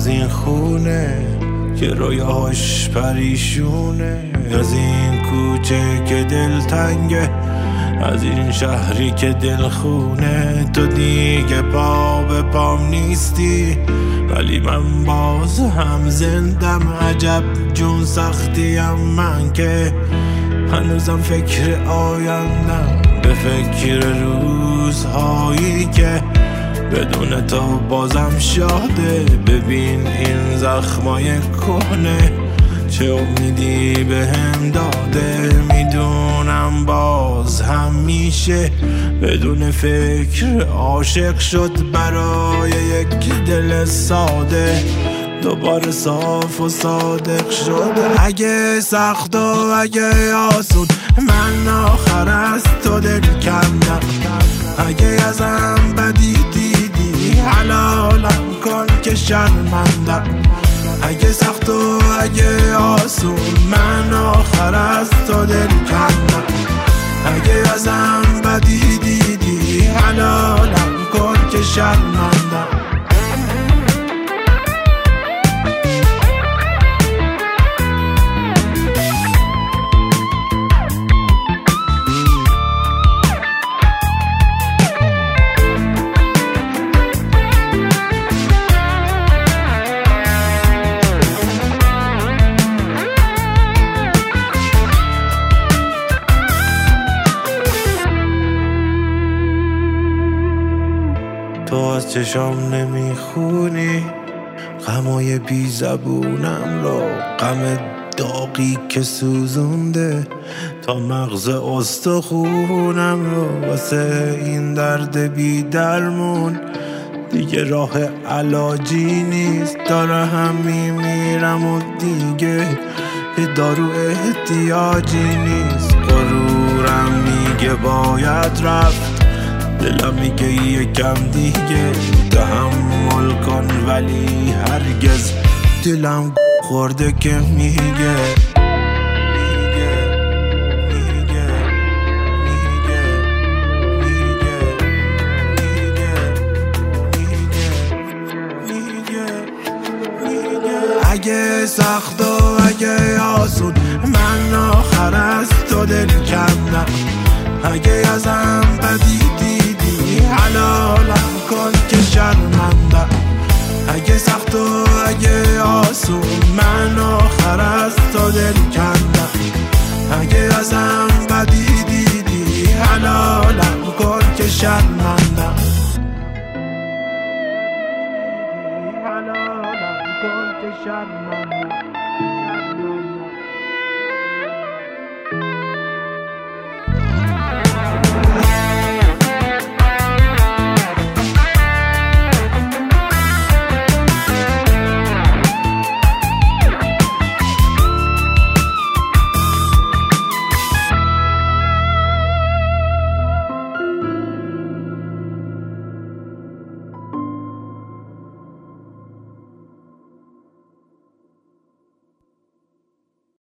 از این خونه که رویاش پریشونه، از این کوچه که دلتنگه، از این شهری که دلخونه. تو دیگه پا به پام نیستی ولی من باز هم زندم. عجب جون سختیم من که هنوزم فکر آیندم، به فکر روزهایی که بدون تو بازم شاده. ببین این زخمای کهنه چه امیدی به هم داده. میدونم باز هم میشه بدون فکر عاشق شد برای یک دل ساده، دوباره صاف و صادق شد. اگه سخت و اگه آسون من آخر از تو دل کندم، اگه ازم بدی دیدی حلالم کن که شرمندم. اگه سخت و اگه آسون من آخر از تو دل کندم، اگه ازم بدی دیدی حلالم کن که شرمندم. تو از چشام نمیخونی غمای بی زبونم رو، غم داغی که سوزونده تا مغز استخونم رو. واسه این درد بی درمون دیگه راه علاجی نیست، داره هم میمیرم و دیگه به دارو احتیاجی نیست. غرورم میگه باید رفت، دلم میگه یکم دیگه تحمل کن، ولی هرگز دلم خورده که میگه اگه سخت و اگه آسون من آخر از تو دل کندم، اگه ازم بدی دیدی حلالم کن که شرمندم. اگه سخت و اگه آسون من آخر از تو دل کندم، اگه ازم بدی دیدی حلالم کن که شرمندم.